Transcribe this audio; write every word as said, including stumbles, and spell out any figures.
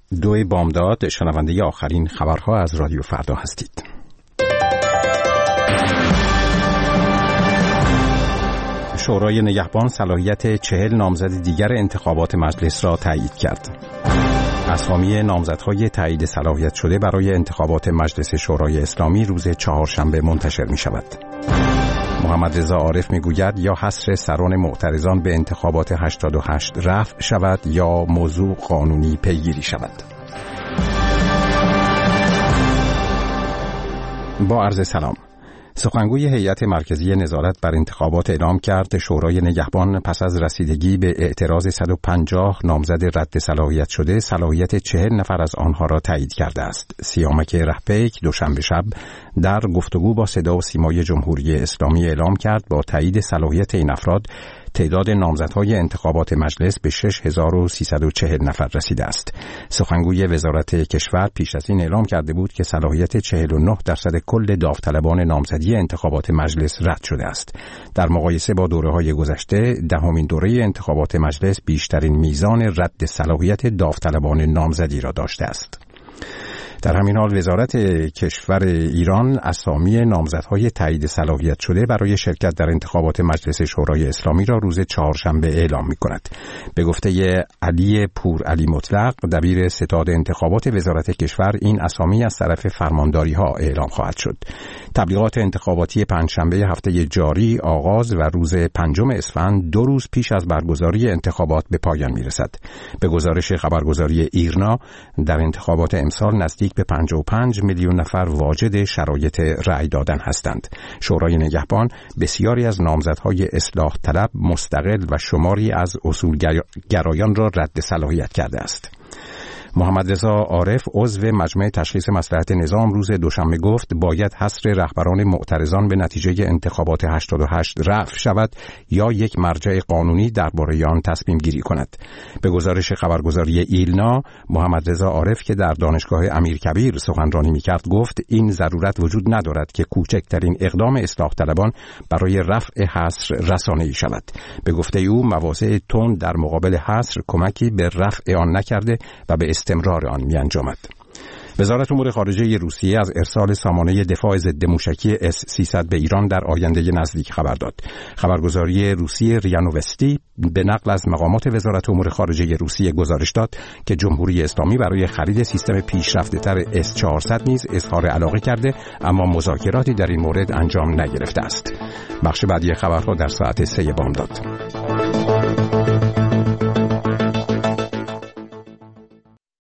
دو بامداد، شنونده آخرین خبرها از رادیو فردا هستید. شورای نگهبان صلاحیت چهل نامزد دیگر انتخابات مجلس را تایید کرد. اسامی نامزدهای تایید صلاحیت شده برای انتخابات مجلس شورای اسلامی روز چهارشنبه منتشر می شود. محمد رضا عارف می گوید یا حصر سران معترضان به انتخابات هشتاد و هشت رفع شود یا موضوع قانونی پیگیری شود. با عرض سلام. سخنگوی هیئت مرکزی نظارت بر انتخابات اعلام کرد شورای نگهبان پس از رسیدگی به اعتراض صد و پنجاه نامزد رد صلاحیت شده صلاحیت چهل نفر از آنها را تایید کرده است. سیامک رهپیک دوشنبه شب در گفتگو با صدا و سیمای جمهوری اسلامی اعلام کرد با تایید صلاحیت این افراد تعداد نامزدهای انتخابات مجلس به شش هزار و سیصد و چهل نفر رسیده است. سخنگوی وزارت کشور پیش از این اعلام کرده بود که صلاحیت چهل و نه درصد کل داوطلبان نامزدی انتخابات مجلس رد شده است. در مقایسه با دوره‌های گذشته، دهمین دوره انتخابات مجلس بیشترین میزان رد صلاحیت داوطلبان نامزدی را داشته است. در همین حال وزارت کشور ایران اسامی نامزدهای تایید صلاحیت شده برای شرکت در انتخابات مجلس شورای اسلامی را روز چهارشنبه اعلام می‌کند. به گفته علی پور علی مطلق دبیر ستاد انتخابات وزارت کشور، این اسامی از طرف فرمانداری‌ها اعلام خواهد شد. تبلیغات انتخاباتی پنجشنبه هفته جاری آغاز و روز پنجم اسفند دو روز پیش از برگزاری انتخابات به پایان می‌رسد. به گزارش خبرگزاری ایرنا در انتخابات امسال نزدیک به پنجاه و پنج میلیون نفر واجد شرایط رأی دادن هستند. شورای نگهبان بسیاری از نامزدهای اصلاح طلب مستقل و شماری از اصولگرایان را رد صلاحیت کرده است. محمد رضا عارف عضو مجمع تشخیص مصلحت نظام روز دوشنبه گفت باید حصر رهبران معترضان به نتیجه انتخابات هشتاد و هشت رفع شود یا یک مرجع قانونی درباره آن تصمیم گیری کند. به گزارش خبرگزاری ایلنا، محمد رضا عارف که در دانشگاه امیرکبیر سخنرانی می‌کرد گفت این ضرورت وجود ندارد که کوچکترین اقدام اصلاح طلبان برای رفع حصر رسانه‌ای شود. به گفته او مواضع تند در مقابل حصر کمکی به رفع آن نکرده و به استمرار آن می انجامد. وزارت امور خارجه روسیه از ارسال سامانه دفاع ضد موشکی اس سیصد به ایران در آینده نزدیک خبر داد. خبرگزاری روسیه ریا نوستی به نقل از مقامات وزارت امور خارجه روسیه گزارش داد که جمهوری اسلامی برای خرید سیستم پیشرفته‌تر اس چهارصد نیز اظهار علاقه کرده، اما مذاکراتی در این مورد انجام نگرفته است. بخش بعدی خبرها در ساعت سه بامداد.